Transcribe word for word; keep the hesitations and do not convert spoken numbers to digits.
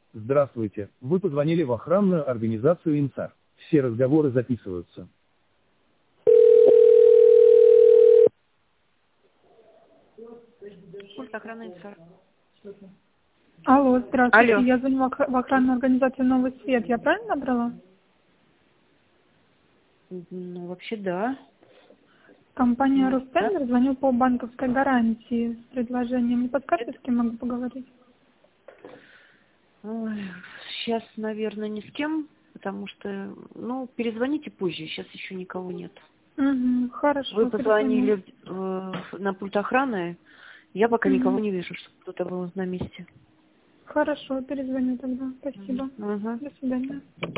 Здравствуйте, вы позвонили в охранную организацию «Инсар». Все разговоры записываются. Пульт охраны «Инсар». Алло, здравствуйте. Алло. Я звоню в ох- в охранную организацию «Новый свет». Я правильно набрала? Ну, вообще, да. Компания Ну, да. «Рустендер», звоню по банковской гарантии с предложением. Не подскажете, с кем могу поговорить? Ой, сейчас, наверное, ни с кем, потому что, ну, перезвоните позже, сейчас еще никого нет. Угу, хорошо. Вы перезвоню. позвонили э, на пульт охраны, я пока никого Мгм. не вижу, чтобы кто-то был на месте. Хорошо, перезвоню тогда. Спасибо. Угу. До свидания.